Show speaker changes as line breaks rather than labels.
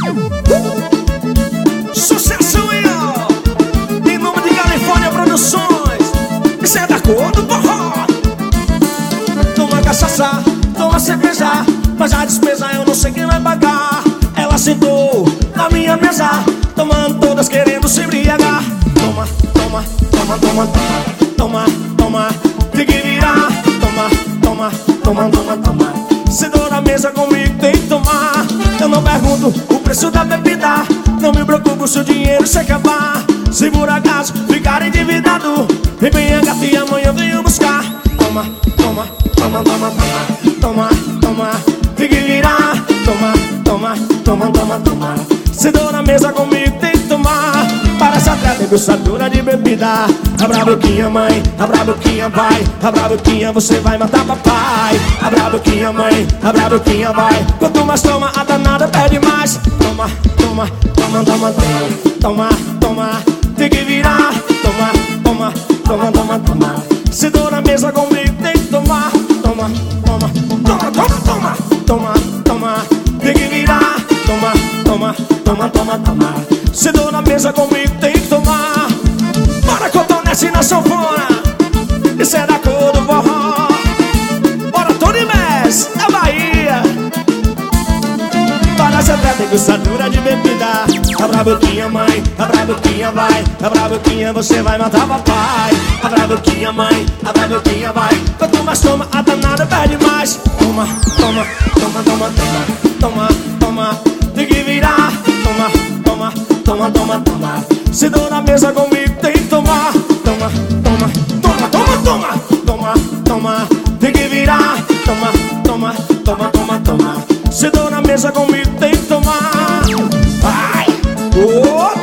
Sucesso aí, ó. Em nome de Califórnia Produções. Isso é da cor do forró. Toma cachaça, toma cerveja, mas a despesa eu não sei quem vai pagar. Ela sentou na minha mesa, tomando todas querendo se embriagar. Toma, toma, toma, toma, toma, toma, toma, tem que virar. Toma, toma, toma, toma, toma. Sentou na mesa comigo, tem que tomar. Eu não pergunto o preço da bebida, não me preocupo se o dinheiro se acabar. Se por acaso ficar endividado, vem bem a gata e amanhã eu venho buscar. Toma, toma, toma, toma, toma, toma, toma, tem que virar. Toma, toma, toma, toma, toma. Sentou na mesa comigo, tem que tomar. Parece até degustadora de bebida. Abra a boquinha, mãe, abra a boquinha, pai. Abra a boquinha, você vai matar papai. Abra a boquinha, mãe, abra a boquinha, vai. Quanto mais toma, a danada pede mais. Toma, toma, toma, toma, toma, toma, toma, tem que virar. Toma, toma, toma, toma, toma. Sentou na mesa comigo, tem que tomar. Toma, toma, toma, toma, toma, toma, toma, tem que virar. Toma, toma, toma, toma, toma. Sentou na mesa comigo, tem que tomar. Bora cotonete na sanfona. Isso é da cor do forró. Bora Tony Mess, da Bahia. Parece até degustadora de bebida. Abra a boquinha, mãe, abra a boquinha, vai. Abra a boquinha, você vai matar papai. Abra a boquinha, mãe, abra a boquinha, vai. Quanto mais toma, a danada pede mais. Toma, toma, toma, toma, toma, toma, toma, tem que virar. Toma, toma, toma, toma, toma. Sentou na mesa comigo, tem que tomar. Toma, toma, toma, toma, toma, toma, toma, tem que virar. Toma, toma, toma, toma, toma. Sentou na mesa comigo, tem que tomar. Vai! Oh!